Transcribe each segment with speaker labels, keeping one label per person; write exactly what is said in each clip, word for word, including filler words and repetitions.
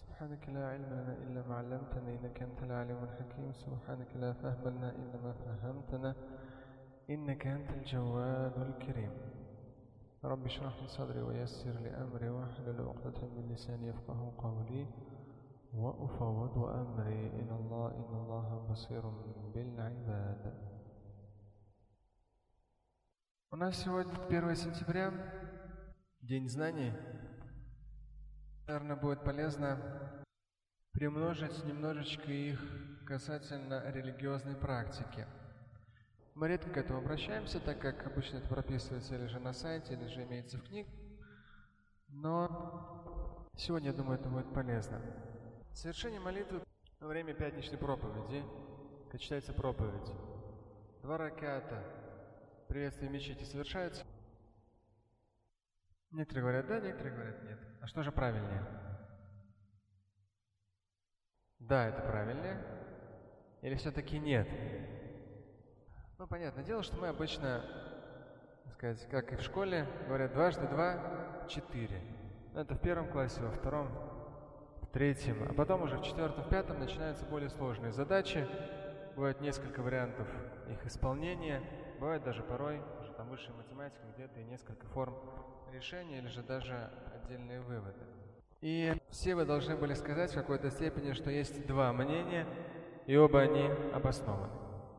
Speaker 1: سبحانك لا علم لنا إلا ما علمتنا إنك أنت العليم الحكيم. سبحانك لا فهم لنا إلا ما فهمتنا إنك أنت الجواد الكريم. رب اشرح لي صدري ويسر لي أمري واحلل عقدة من لساني يفقه قولي وأفوض أمري إلى الله إن الله بصير بالعباد. У нас сегодня первое сентября, День знаний. Наверное, будет полезно примножить немножечко их касательно религиозной практики. Мы редко к этому обращаемся, так как обычно это прописывается или же на сайте, или же имеется в книгах. Но сегодня, я думаю, это будет полезно. Совершение молитвы во время пятничной проповеди, как читается проповедь, два раката приветствия мечети совершаются. Некоторые говорят да, некоторые говорят нет. А что же правильнее? Да, это правильнее. Или все-таки нет? Ну, понятное дело, что мы обычно, так сказать, как и в школе, говорят дважды два – четыре. Это в первом классе, во втором, в третьем. А потом уже в четвертом, в пятом начинаются более сложные задачи. Бывает несколько вариантов их исполнения. Бывает даже порой, уже там высшая математика, где-то и несколько форм решения, или же даже отдельные выводы. И все вы должны были сказать в какой-то степени, что есть два мнения, и оба они обоснованы.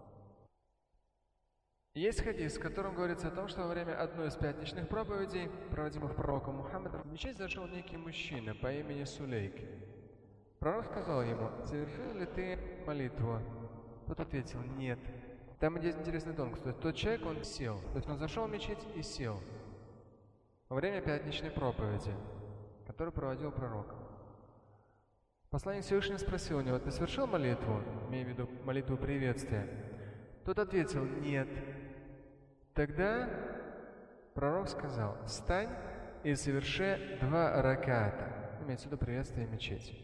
Speaker 1: Есть хадис, в котором говорится о том, что во время одной из пятничных проповедей, проводимых пророком Мухаммадом, в мечеть зашел некий мужчина по имени Сулейк. Пророк сказал ему: «Совершил ли ты молитву?» Тот ответил: «Нет». Там есть интересный тонкость. То есть тот человек, он сел. То есть он зашел в мечеть и сел во время пятничной проповеди, которую проводил пророк. Посланник Всевышнего спросил у него: «Ты совершил молитву?» Имея в виду молитву приветствия. Тот ответил: «Нет». Тогда пророк сказал: «Встань и соверши два раката». Имеется в виду приветствие мечети.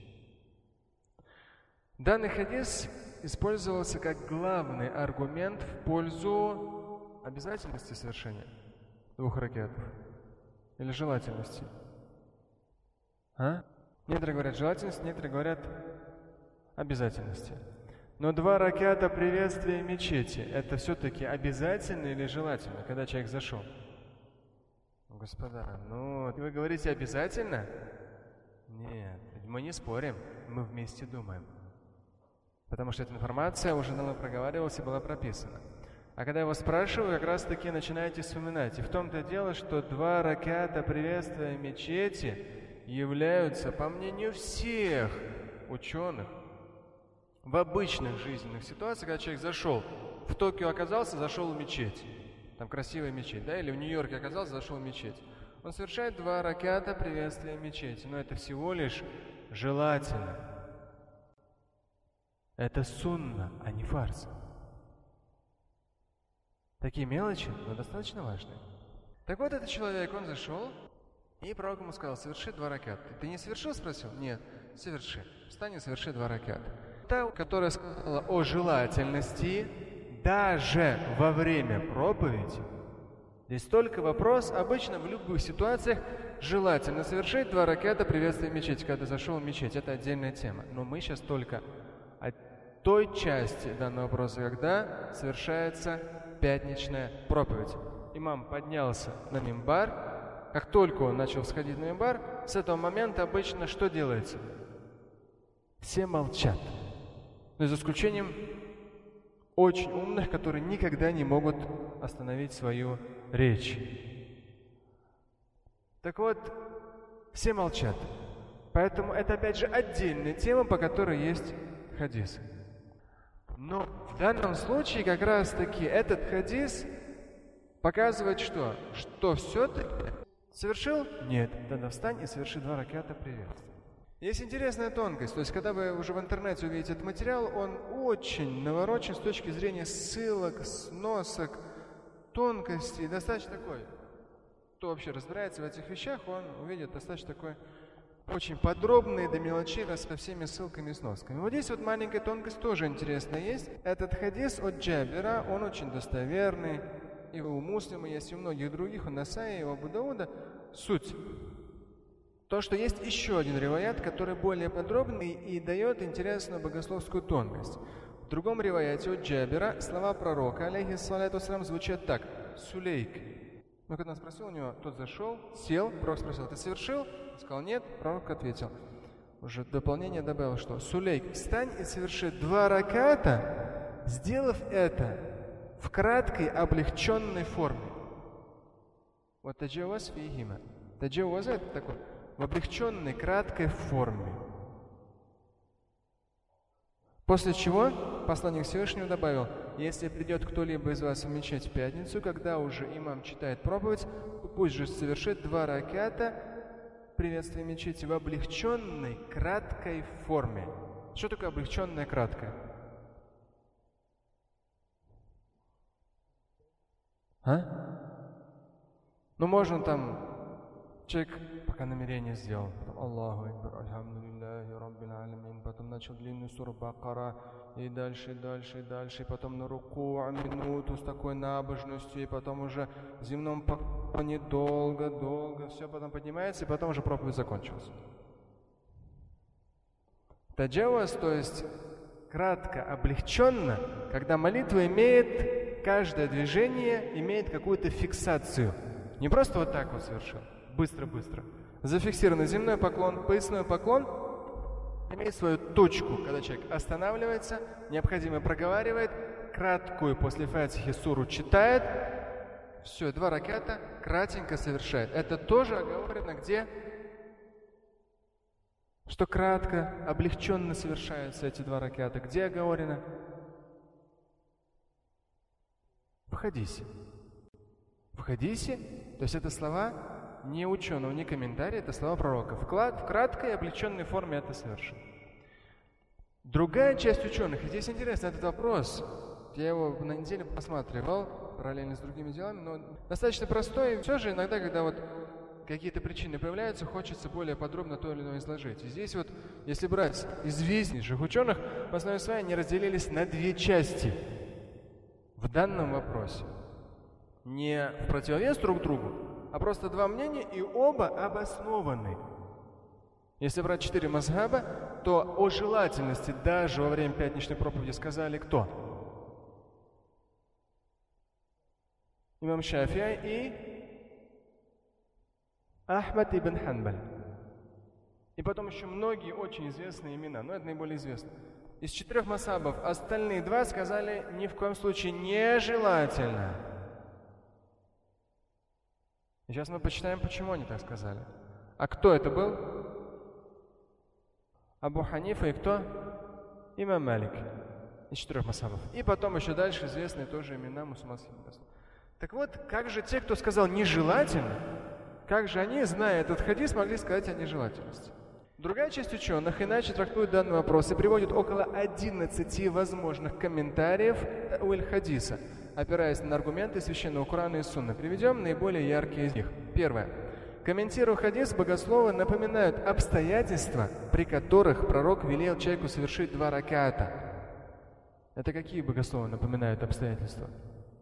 Speaker 1: Данный хадис использовался как главный аргумент в пользу обязательности совершения двух ракатов или желательности. А? Некоторые говорят желательность, некоторые говорят обязательности. Но два раката приветствия мечети – это все-таки обязательно или желательно, когда человек зашел? Господа, ну вы говорите обязательно? Нет, мы не спорим, мы вместе думаем. Потому что эта информация уже давно проговаривалась и была прописана. А когда я его спрашиваю, как раз таки начинаете вспоминать. И в том-то дело, что два раката приветствия мечети являются, по мнению всех ученых, в обычных жизненных ситуациях, когда человек зашел, в Токио оказался, зашел в мечеть. Там красивая мечеть, да? Или в Нью-Йорке оказался, зашел в мечеть. Он совершает два раката приветствия мечети. Но это всего лишь желательно. Это сунна, а не фарс. Такие мелочи, но достаточно важные. Так вот, этот человек, он зашел, и пророк ему сказал: соверши два раката. Ты не совершил, спросил? Нет, соверши. Встань и соверши два раката. Та, которая сказала о желательности, даже во время проповеди, здесь только вопрос, обычно в любых ситуациях желательно совершить два раката приветствия мечети, когда ты зашел в мечеть. Это отдельная тема. Но мы сейчас только о той части данного вопроса, когда совершается пятничная проповедь. Имам поднялся на мимбар. Как только он начал сходить на мимбар, с этого момента обычно что делается? Все молчат. Но за исключением очень умных, которые никогда не могут остановить свою речь. Так вот, все молчат. Поэтому это опять же отдельная тема, по которой есть хадис. Но в данном случае как раз таки этот хадис показывает что? Что все-таки совершил? Нет. Тогда встань и соверши два раката приветствия. Есть интересная тонкость. То есть, когда вы уже в интернете увидите этот материал, он очень наворочен с точки зрения ссылок, сносок, тонкостей. Достаточно такой. Кто вообще разбирается в этих вещах, он увидит достаточно такой очень подробный до мелочей со всеми ссылками и сносками. Вот здесь вот маленькая тонкость тоже интересная есть. Этот хадис от Джабира, он очень достоверный. И у Муслима есть, и у многих других, у Насаи, и у Абу Дауда. Суть. То, что есть еще один риваят, который более подробный и дает интересную богословскую тонкость. В другом риваяте от Джабира слова пророка, алейхиссалату вассалям, звучат так: «Сулейк». Но когда он спросил у него, тот зашел, сел, пророк спросил: «Ты совершил?» Он сказал: «Нет». Пророк ответил, уже дополнение добавил, что «Сулейк, встань и соверши два раката, сделав это в краткой облегченной форме». Вот таджаваз фихима. Таджаваз — это такой в облегченной краткой форме. После чего посланник Всевышнего добавил: если придет кто-либо из вас в мечеть в пятницу, когда уже имам читает проповедь, пусть же совершит два раката приветствия мечети в облегченной краткой форме. Что такое облегченная краткая? А? Ну, можно там, человек пока намерение сделал, потом Аллаху Акбар, Альхамдулиллахи Раббил Аламин, потом начал длинную суру Бакара, и дальше, и дальше, и дальше, и потом на руку, минуту с такой набожностью, и потом уже в земном поклоне долго, долго, все потом поднимается, и потом уже проповедь закончилась. Таджаваз, то есть кратко, облегченно, когда молитва имеет, каждое движение имеет какую-то фиксацию. Не просто вот так вот совершил, быстро-быстро. Зафиксированный земной поклон, поясной поклон имеет свою точку, когда человек останавливается, необходимо проговаривает, краткую после фатихи суру читает, все, два раката кратенько совершает. Это тоже оговорено где? Что кратко, облегченно совершаются эти два раката. Где оговорено? В хадисе. В хадисе, то есть это слова не ученого, не комментария, это слова пророка. В, в краткой, облегченной форме это совершено. Другая часть ученых, и здесь интересно этот вопрос, я его на неделе посматривал, параллельно с другими делами, но достаточно простой, и все же иногда, когда вот какие-то причины появляются, хочется более подробно то или иное изложить. И здесь вот, если брать известнейших ученых, в основе своей они разделились на две части в данном вопросе. Не в противовес друг другу, а просто два мнения, и оба обоснованы. Если брать четыре мазхаба, то о желательности даже во время пятничной проповеди сказали кто? Имам Шафи'и и Ахмад ибн Ханбаль. И потом еще многие очень известные имена, но это наиболее известно. Из четырех мазхабов остальные два сказали ни в коем случае нежелательно. И сейчас мы почитаем, почему они так сказали. А кто это был? Абу Ханифа и кто? Имам Малик. Из четырех мазхабов. И потом еще дальше известные тоже имена мусульманских богословов. Так вот, как же те, кто сказал нежелательно, как же они, зная этот хадис, могли сказать о нежелательности? Другая часть ученых иначе трактует данный вопрос и приводит около одиннадцати возможных комментариев уэль-хадиса, опираясь на аргументы священного Корана и Сунны. Приведем наиболее яркие из них. Первое. Комментируя хадис, богословы напоминают обстоятельства, при которых пророк велел человеку совершить два раката. Это какие богословы напоминают обстоятельства?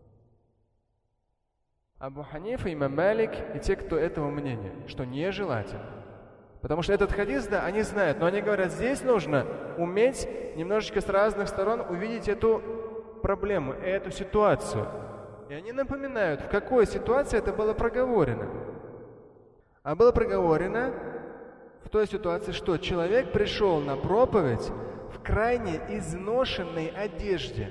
Speaker 1: Абу Ханифа, имам Малик и те, кто этого мнения, что нежелательно. Потому что этот хадис, да, они знают, но они говорят, здесь нужно уметь немножечко с разных сторон увидеть эту проблему, эту ситуацию. И они напоминают, в какой ситуации это было проговорено. А было проговорено в той ситуации, что человек пришел на проповедь в крайне изношенной одежде.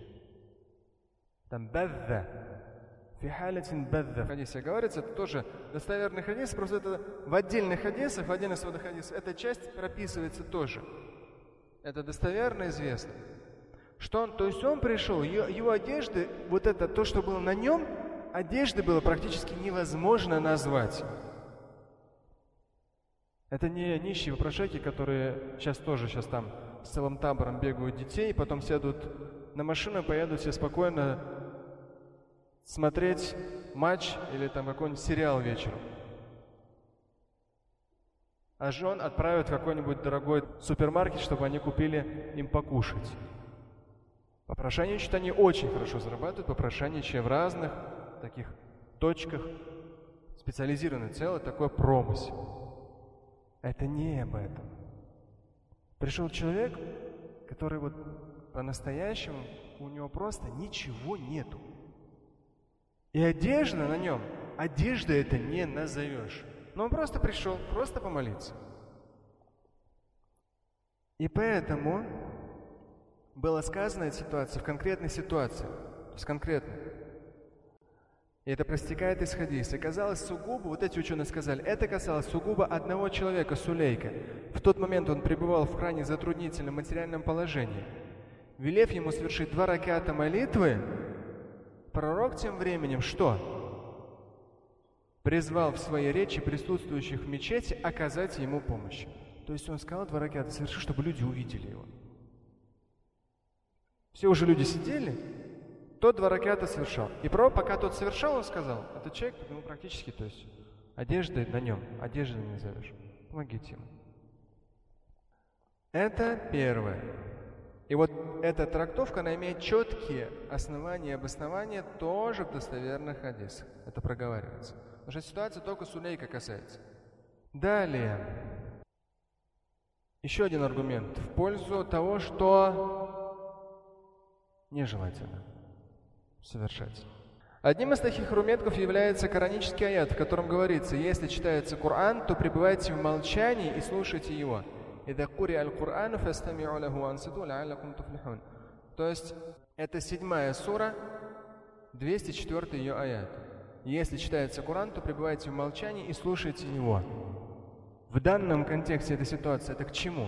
Speaker 1: Там бадда. Фихалятин бадда. В хадисе говорится, это тоже достоверный хадис, просто это в отдельных хадисах, в отдельных сводах хадисов, эта часть прописывается тоже. Это достоверно известно. Что он, то есть он пришел, его, его одежды, вот это, то, что было на нем, одежды было практически невозможно назвать. Это не нищие вопрошайки, которые сейчас тоже сейчас там с целым табором бегают детей, потом сядут на машину и поедут все спокойно смотреть матч или там какой-нибудь сериал вечером. А жен отправят в какой-нибудь дорогой супермаркет, чтобы они купили им покушать. Попрошайничают они очень хорошо зарабатывают, попрошайничая в разных таких точках, специализированный целый такой промысел. Это не об этом. Пришел человек, который вот по-настоящему, у него просто ничего нету. И одежда на нем, одежда это не назовешь. Но он просто пришел, просто помолиться. И поэтому было сказано эта ситуация в конкретной ситуации. То есть конкретно. И это проистекает из хадиса. И казалось сугубо, вот эти ученые сказали, это касалось сугубо одного человека, Сулейка. В тот момент он пребывал в крайне затруднительном материальном положении. Велев ему совершить два раката молитвы, пророк тем временем что? Призвал в своей речи присутствующих в мечети оказать ему помощь. То есть он сказал два раката совершить, чтобы люди увидели его. Все уже люди сидели, тот два раката совершал. И пророк, пока тот совершал, он сказал, этот человек, ну, практически, то есть, одежда на нем, одежда не назовешь. Помогите ему. Это первое. И вот эта трактовка, она имеет четкие основания и обоснования тоже в достоверных хадисах. Это проговаривается. Потому что ситуация только Сулейка касается. Далее. Еще один аргумент в пользу того, что нежелательно совершать. Одним из таких аргументов является коранический аят, в котором говорится: если читается Коран, то пребывайте в молчании и слушайте его. То есть это седьмая сура, двести четвёртый ее аят. Если читается Коран, то пребывайте в молчании и слушайте его. В данном контексте этой ситуации это к чему?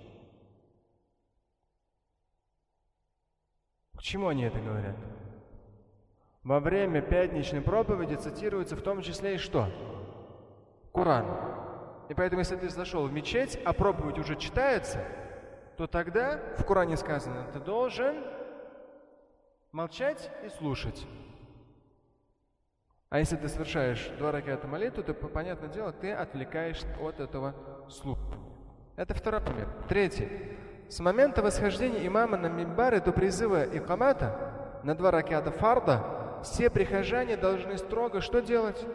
Speaker 1: К чему они это говорят? Во время пятничной проповеди цитируется в том числе и что? Коран. И поэтому, если ты зашел в мечеть, а проповедь уже читается, то тогда в Коране сказано, ты должен молчать и слушать. А если ты совершаешь два раката молитву, то, понятное дело, ты отвлекаешься от этого слуха. Это второй пример. Третий. С момента восхождения имама на мимбар до призыва икамата на два раката фарда все прихожане должны строго что делать?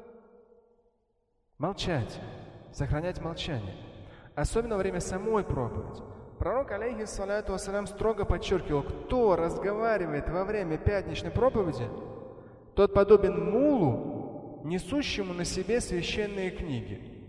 Speaker 1: Молчать. Сохранять молчание. Особенно во время самой проповеди. Пророк, алейхиссалату вассалям, строго подчеркивал, кто разговаривает во время пятничной проповеди, тот подобен мулу, несущему на себе священные книги.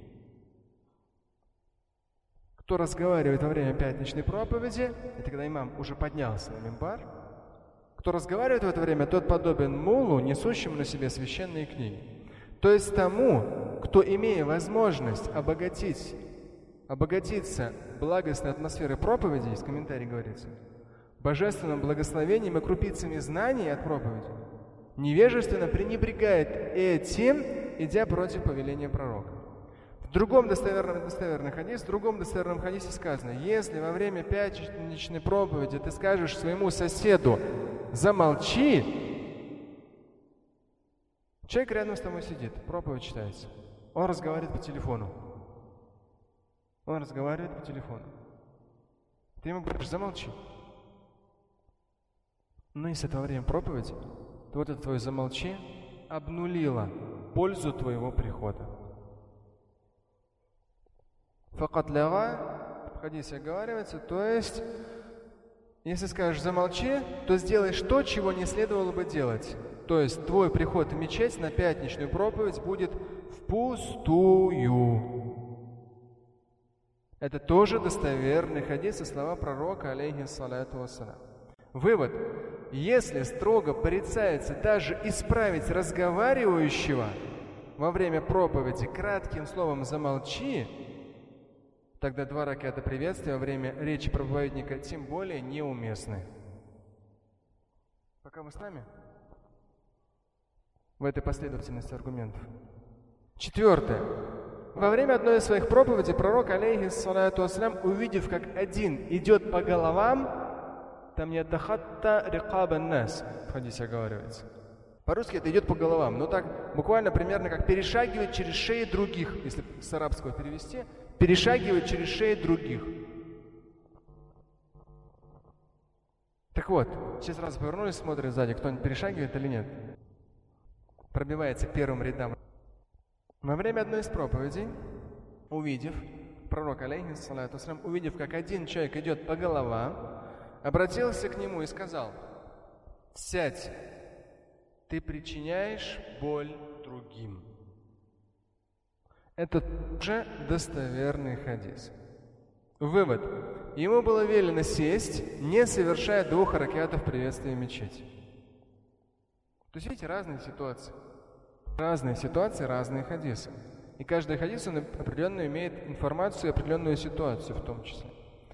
Speaker 1: Кто разговаривает во время пятничной проповеди, это когда имам уже поднялся на мимбар, кто разговаривает в это время, тот подобен мулу, несущему на себе священные книги. То есть тому, кто, имея возможность обогатить, обогатиться благостной атмосферой проповеди, из комментариев говорится, божественным благословением и крупицами знаний от проповеди, невежественно пренебрегает этим, идя против повеления пророка. В другом достоверном, достоверном хадисе, в другом достоверном хадисе сказано, если во время пятничной проповеди ты скажешь своему соседу «замолчи», человек рядом с тобой сидит, проповедь читается, он разговаривает по телефону. Он разговаривает по телефону. Ты ему говоришь «замолчи». Но если это во время проповеди, то вот это твое «замолчи» обнулило пользу твоего прихода. Факат ляга, в хадисе оговаривается, то есть, если скажешь «замолчи», то сделаешь то, чего не следовало бы делать. То есть, твой приход в мечеть на пятничную проповедь будет впустую. Это тоже достоверный хадис и слова пророка, алейхиссалату вассалям. Вывод. Если строго порицается даже исправить разговаривающего во время проповеди кратким словом «замолчи», тогда два раката приветствия во время речи проповедника тем более неуместны. Пока вы с нами? В этой последовательности аргументов. Четвертое. Во время одной из своих проповедей пророк, алейхиссалату вассалям, увидев, как один идет по головам, там не «дахатта рикабан нас», в хадисе оговаривается. По-русски это идет по головам, но так буквально примерно как перешагивает через шеи других, если с арабского перевести, перешагивает через шеи других. Так вот, сейчас сразу повернулись, смотрят сзади, кто-нибудь перешагивает или нет. Пробивается к первым рядам. Во время одной из проповедей, увидев, пророк, алейхиссалату вассалям, увидев, как один человек идет по головам, обратился к нему и сказал: «Сядь, ты причиняешь боль другим». Это тоже достоверный хадис. Вывод. Ему было велено сесть, не совершая двух ракатов приветствия в мечети. То есть, видите, разные ситуации. Разные ситуации, разные хадисы. И каждый хадис, он определенно имеет информацию и определенную ситуацию в том числе.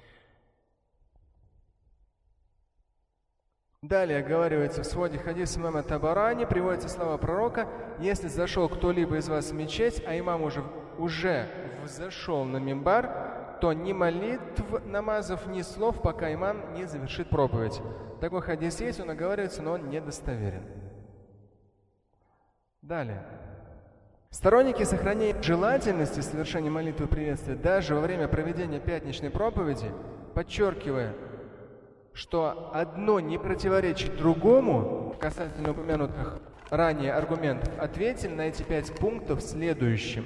Speaker 1: Далее оговаривается в своде хадис имама Табарани, приводятся слова пророка: «Если зашел кто-либо из вас в мечеть, а имам уже, уже взошел на мимбар, то ни молитв, намазов, ни слов, пока имам не завершит проповедь». Такой хадис есть, он оговаривается, но он недостоверен. Далее. Сторонники сохранения желательности совершения молитвы приветствия даже во время проведения пятничной проповеди, подчеркивая, что одно не противоречит другому, касательно упомянутых ранее аргументов, ответили на эти пять пунктов следующим.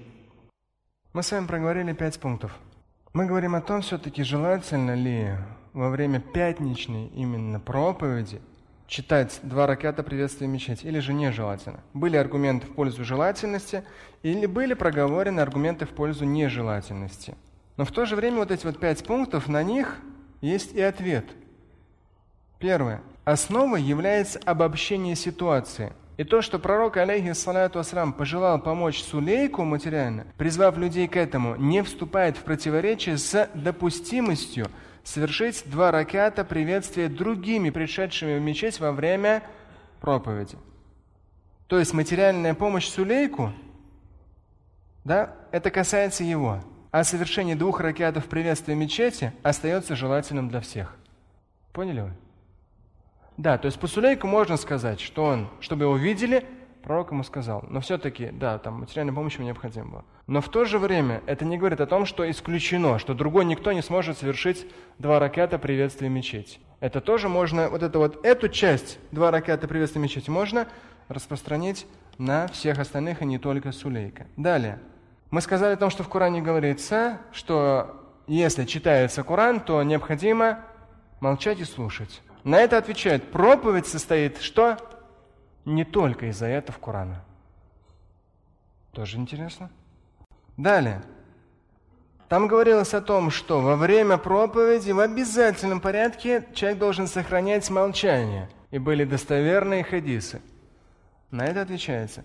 Speaker 1: Мы с вами проговорили пять пунктов. Мы говорим о том, все-таки желательно ли во время пятничной именно проповеди читать два раката приветствия в мечети, или же нежелательно. Были аргументы в пользу желательности, или были проговорены аргументы в пользу нежелательности. Но в то же время вот эти вот пять пунктов, на них есть и ответ. Первое. Основой является обобщение ситуации. И то, что пророк, алейхиссалату вассалям, пожелал помочь Сулейку материально, призвав людей к этому, не вступает в противоречие с допустимостью совершить два раката приветствия другими, пришедшими в мечеть во время проповеди. То есть материальная помощь Сулейку, да, это касается его. А совершение двух ракатов приветствия в мечети остается желательным для всех. Поняли вы? Да, то есть по Сулейку можно сказать, что он, чтобы его видели, пророк ему сказал. Но все-таки, да, там материальная помощь ему необходима была. Но в то же время это не говорит о том, что исключено, что другой никто не сможет совершить два раката приветствия в мечети. Это тоже можно, вот, это вот эту часть, два раката приветствия в мечети, можно распространить на всех остальных, и не только Сулейка. Далее. Мы сказали о том, что в Коране говорится, что если читается Коран, то необходимо молчать и слушать. На это отвечает: проповедь состоит что? Не только из аятов Корана. Тоже интересно. Далее. Там говорилось о том, что во время проповеди в обязательном порядке человек должен сохранять молчание. И были достоверные хадисы. На это отвечается,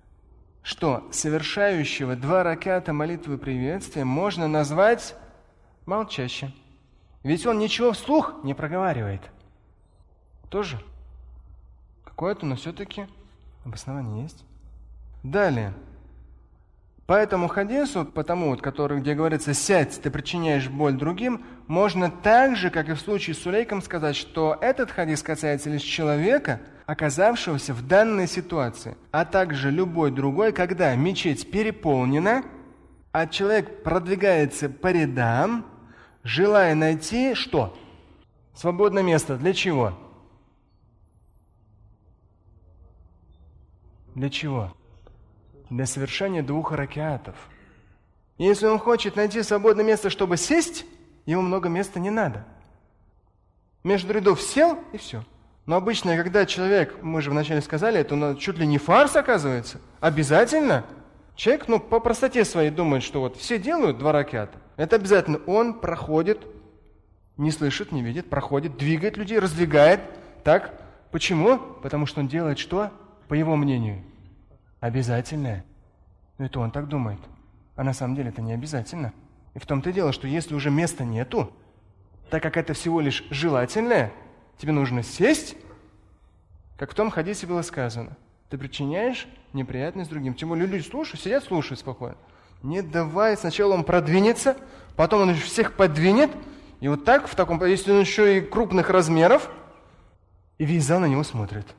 Speaker 1: что совершающего два раката молитвы приветствия можно назвать молчащим. Ведь он ничего вслух не проговаривает. Тоже какое-то, но все-таки обоснование есть. Далее. По этому хадису, по тому, вот, который, где говорится «сядь, ты причиняешь боль другим», можно так же, как и в случае с Сулейком, сказать, что этот хадис касается лишь человека, оказавшегося в данной ситуации, а также любой другой, когда мечеть переполнена, а человек продвигается по рядам, желая найти что? Свободное место. Для чего? Для чего? Для совершения двух ракатов. Если он хочет найти свободное место, чтобы сесть, ему много места не надо. Между рядов сел и все. Но обычно, когда человек, мы же вначале сказали, это чуть ли не фарс оказывается, обязательно. Человек, ну, по простоте своей думает, что вот все делают два раката. Это обязательно. Он проходит, не слышит, не видит, проходит, двигает людей, раздвигает. Так? Почему? Потому что он делает что? По его мнению, обязательное. Но это он так думает. А на самом деле это не обязательно. И в том-то и дело, что если уже места нету, так как это всего лишь желательное, тебе нужно сесть, как в том хадисе было сказано. Ты причиняешь неприятность другим. Тем более люди слушают, сидят, слушают спокойно. Не давай, сначала он продвинется, потом он всех подвинет, и вот так, в таком, если он еще и крупных размеров, и весь зал на него смотрит.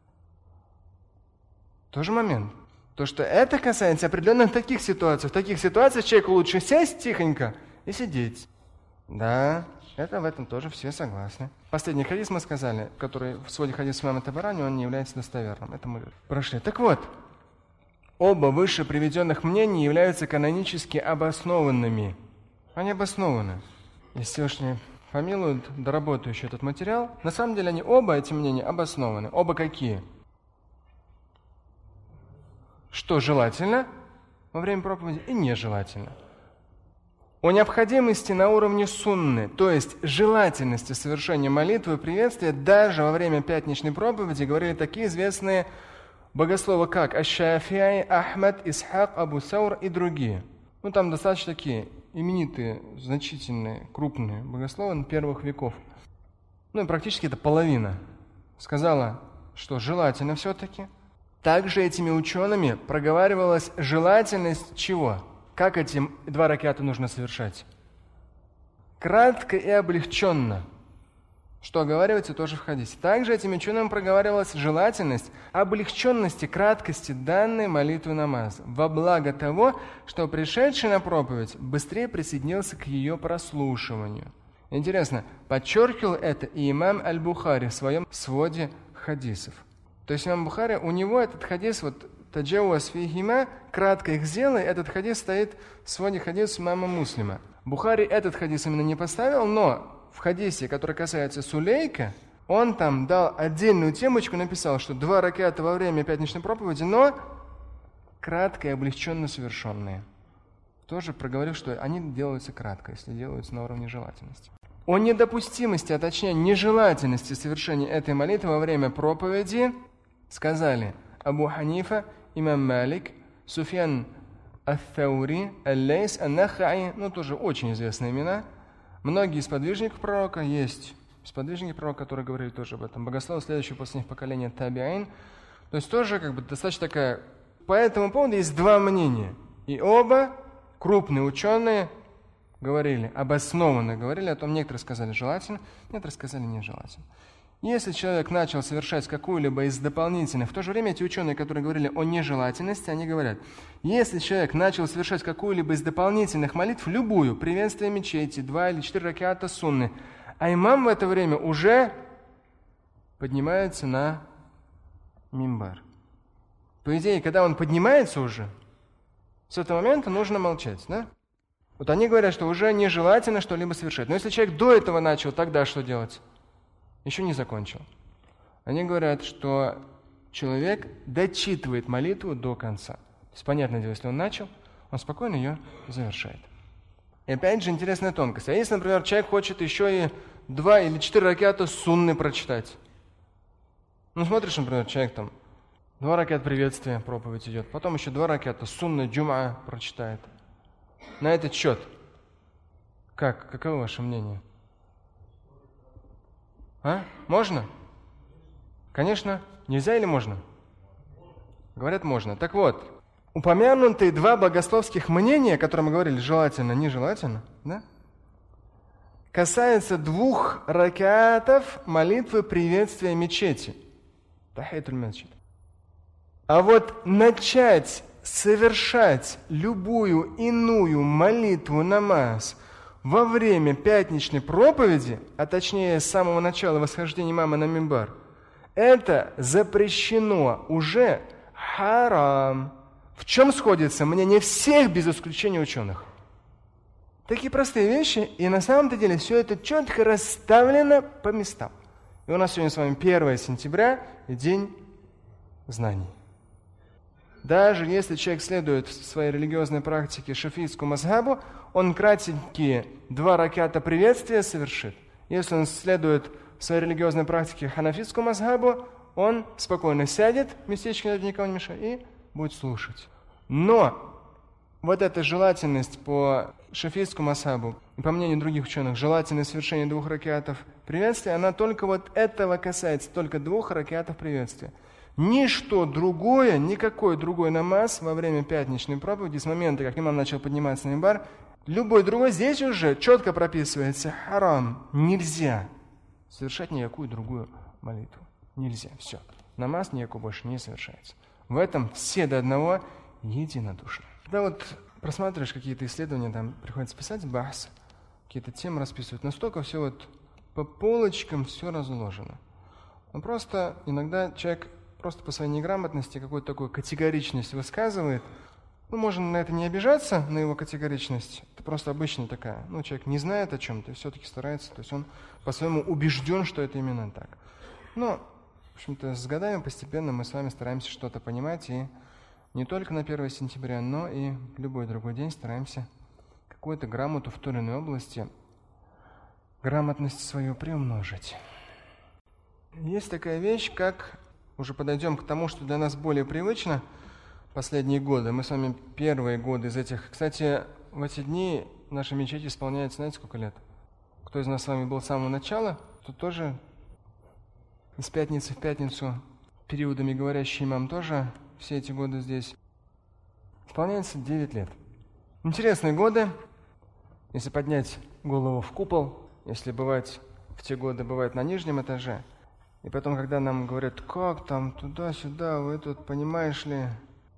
Speaker 1: Тоже момент. То, что это касается определенных таких ситуаций. В таких ситуациях человеку лучше сесть тихонько и сидеть. Да, это в этом тоже все согласны. Последний хадис мы сказали, который в своде хадис имама Табарани, он не является достоверным. Это мы прошли. Так вот, оба выше приведенных мнений являются канонически обоснованными. Они обоснованы. Если Всевышний помилует, доработаю еще этот материал. На самом деле они оба, эти мнения, обоснованы. Оба какие? Что желательно во время проповеди и нежелательно. О необходимости на уровне сунны, то есть желательности совершения молитвы и приветствия даже во время пятничной проповеди, говорили такие известные богословы, как Аш-Шафи'и, Ахмад, Исхак, Абу Саур и другие. Ну, там достаточно такие именитые, значительные, крупные богословы первых веков. Ну, и практически это половина сказала, что желательно все-таки. Также этими учеными проговаривалась желательность чего? Как эти два раката нужно совершать? Кратко и облегченно. Что оговаривается тоже в хадисе. Также этим ученым проговаривалась желательность облегченности, краткости данной молитвы намаза, во благо того, что пришедший на проповедь быстрее присоединился к ее прослушиванию. Интересно, подчеркивал это и имам Аль-Бухари в своем своде хадисов. То есть имам Бухари, у него этот хадис, вот таджауаз фихима, кратко их сделай, этот хадис стоит в своде хадисов имама Муслима. Бухари этот хадис именно не поставил, но в хадисе, который касается Сулейка, он там дал отдельную темочку, написал, что два раката во время пятничной проповеди, но кратко и облегченно совершенные. Тоже проговорил, что они делаются кратко, если делаются на уровне желательности. О недопустимости, а точнее нежелательности совершения этой молитвы во время проповеди сказали Абу Ханифа, имам Малик, Суфьян ат-Таури, Аль-Лейс, Ан-Нахаи, ну тоже очень известные имена. Многие сподвижников пророка, есть сподвижники пророка, которые говорили тоже об этом. Богословы, следующее после них поколение Табиаин. То есть тоже как бы достаточно такая... По этому поводу есть два мнения. И оба крупные ученые говорили, обоснованно говорили о том, некоторые сказали желательно, некоторые сказали нежелательно. Если человек начал совершать какую-либо из дополнительных, в то же время эти ученые, которые говорили о нежелательности, они говорят, если человек начал совершать какую-либо из дополнительных молитв, любую, приветствие мечети, два или четыре раката сунны, а имам в это время уже поднимается на мимбар. По идее, когда он поднимается уже, с этого момента нужно молчать, да? Вот они говорят, что уже нежелательно что-либо совершать. Но если человек до этого начал, тогда что делать? Еще не закончил. Они говорят, что человек дочитывает молитву до конца. То есть, понятное дело, если он начал, он спокойно ее завершает. И опять же интересная тонкость. А если, например, человек хочет еще и два или четыре раката сунны прочитать? Ну, смотришь, например, человек там два раката приветствия, проповедь идет, потом еще два раката сунны джум'a прочитает. На этот счет. Как? Каково ваше мнение? А? Можно? Конечно. Нельзя или можно? Говорят, можно. Так вот, упомянутые два богословских мнения, о которых мы говорили, желательно, нежелательно, да? Касаются двух ракатов молитвы приветствия мечети. Тахиятуль масджид. А вот начать совершать любую иную молитву намаз во время пятничной проповеди, а точнее с самого начала восхождения имама на мимбар, это запрещено уже харам. В чем сходится мнение всех без исключения ученых? Такие простые вещи, и на самом-то деле все это четко расставлено по местам. И у нас сегодня с вами первое сентября, день знаний. Даже если человек следует в своей религиозной практике шафийскому мазхабу, он кратенькие два раката приветствия совершит. Если он следует в своей религиозной практике ханафитскому мазхабу, он спокойно сядет, местечко никому не мешает, и будет слушать. Но вот эта желательность по шафийскому мазхабу, и по мнению других ученых, желательность совершения двух ракатов приветствия, она только вот этого касается, только двух ракатов приветствия. Ничто другое, никакой другой намаз во время пятничной проповеди, с момента, как имам начал подниматься на мимбар, любой другой, здесь уже четко прописывается харам, нельзя совершать никакую другую молитву. Нельзя, все. Намаз никакой больше не совершается. В этом все до одного единодушны. Когда вот просматриваешь какие-то исследования, там приходится писать бахс, какие-то темы расписывать, настолько все вот по полочкам все разложено. Но просто иногда человек просто по своей неграмотности какую-то такую категоричность высказывает. Ну, можно на это не обижаться, на его категоричность. просто обычная такая. Ну, человек не знает о чем-то и все-таки старается. То есть он по-своему убежден, что это именно так. Но, в общем-то, с годами постепенно мы с вами стараемся что-то понимать. И не только на первое сентября, но и в любой другой день стараемся какую-то грамоту в той или иной области, грамотность свою приумножить. Есть такая вещь, как, уже подойдем к тому, что для нас более привычно последние годы. Мы с вами первые годы из этих... Кстати, в эти дни в нашей мечети исполняется, знаете, сколько лет? Кто из нас с вами был с самого начала, тот тоже из пятницы в пятницу, периодами говорящий имам тоже все эти годы здесь. Исполняется девять лет. Интересные годы. Если поднять голову в купол, если бывать в те годы, бывает на нижнем этаже, и потом, когда нам говорят, как там, туда-сюда, вы тут, понимаешь ли,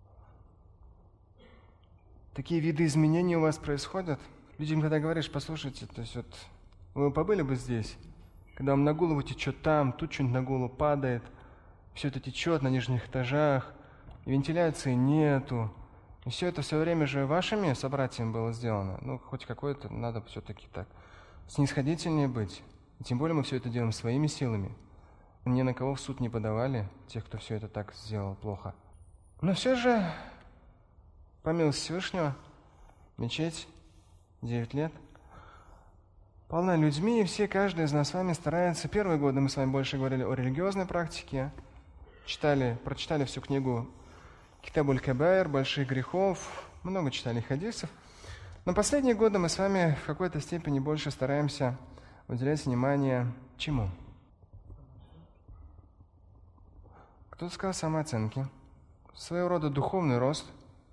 Speaker 1: такие виды изменений у вас происходят. Людям, когда говоришь, послушайте, то есть вот вы побыли бы здесь, когда вам на голову течет там, тут что-нибудь на голову падает, все это течет на нижних этажах, и вентиляции нету. И все это все время же вашими собратьями было сделано. Ну, хоть какое-то надо все-таки так снисходительнее быть. И тем более мы все это делаем своими силами. Ни на кого в суд не подавали, тех, кто все это так сделал плохо. Но все же, по милости Всевышнего, мечеть девять лет полна людьми, и все, каждый из нас с вами старается. Первые годы мы с вами больше говорили о религиозной практике, читали, прочитали всю книгу Китаб аль-Кабаир, больших грехов, много читали хадисов. Но последние годы мы с вами в какой-то степени больше стараемся уделять внимание чему? Кто-то сказал самооценки, своего рода духовный рост.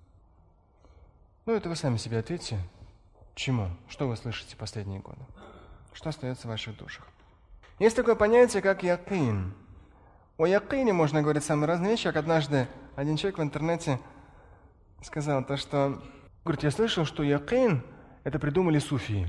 Speaker 1: Ну, это вы сами себе ответьте. Чему? Что вы слышите последние годы? Что остается в ваших душах? Есть такое понятие, как якин. О якине можно говорить самые разные вещи, как однажды один человек в интернете сказал то, что... Говорит, я слышал, что якин – это придумали суфии.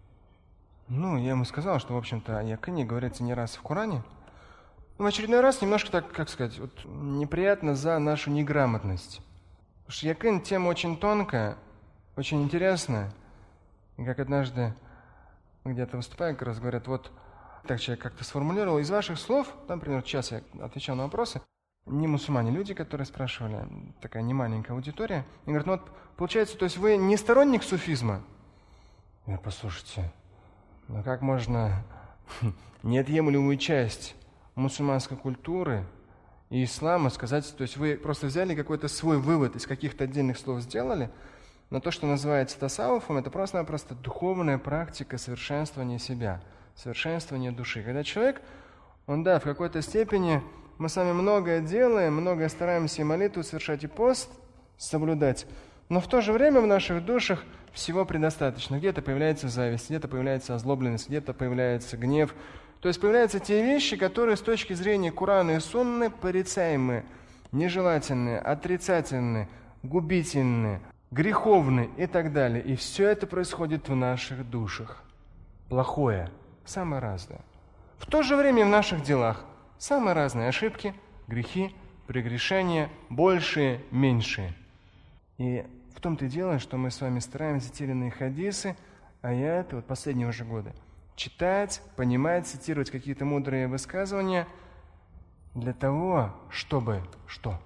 Speaker 1: Ну, я ему сказал, что, в общем-то, о якине говорится не раз в Коране. Но в очередной раз немножко так, как сказать, вот, неприятно за нашу неграмотность. Потому что якин – тема очень тонкая, очень интересная. И как однажды где-то выступая, как раз говорят, вот так человек как-то сформулировал, из ваших слов, там, например, сейчас я отвечал на вопросы, не мусульмане люди, которые спрашивали, такая немаленькая аудитория, и говорят, ну вот, получается, то есть вы не сторонник суфизма? Я, послушайте, ну как можно неотъемлемую часть мусульманской культуры и ислама сказать, то есть вы просто взяли какой-то свой вывод из каких-то отдельных слов сделали, но то, что называется тасауфом, это просто-напросто духовная практика совершенствования себя, совершенствования души. Когда человек, он, да, в какой-то степени, мы с вами многое делаем, многое стараемся и молитву совершать, и пост соблюдать, но в то же время в наших душах всего предостаточно. Где-то появляется зависть, где-то появляется озлобленность, где-то появляется гнев. То есть появляются те вещи, которые с точки зрения Корана и Сунны порицаемые, нежелательные, отрицательные, губительные, греховные и так далее. И все это происходит в наших душах. Плохое, самое разное. В то же время в наших делах самые разные ошибки, грехи, прегрешения, большие, меньшие. И в том-то и дело, что мы с вами стараемся те или иные хадисы, аяты, вот последние уже годы, читать, понимать, цитировать какие-то мудрые высказывания для того, чтобы что?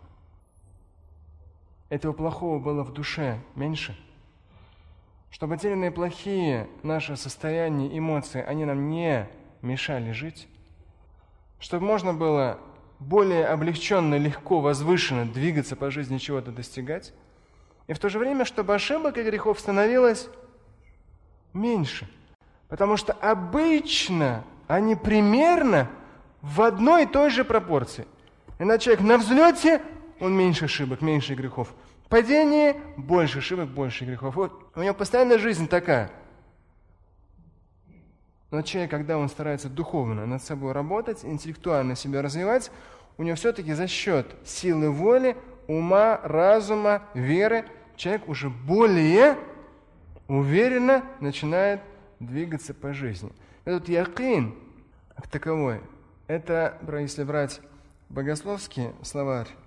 Speaker 1: Этого плохого было в душе меньше. Чтобы те или иные плохие наши состояния, эмоции, они нам не мешали жить. Чтобы можно было более облегченно, легко, возвышенно двигаться по жизни, чего-то достигать. И в то же время, чтобы ошибок и грехов становилось меньше. Потому что обычно они примерно в одной и той же пропорции. Иначе человек на взлете, он меньше ошибок, меньше грехов. В падении больше ошибок, больше грехов. Вот у него постоянная жизнь такая. Но человек, когда он старается духовно над собой работать, интеллектуально себя развивать, у него все-таки за счет силы воли, ума, разума, веры, человек уже более уверенно начинает двигаться по жизни. Этот якин, как таковой, это, если брать богословский словарь,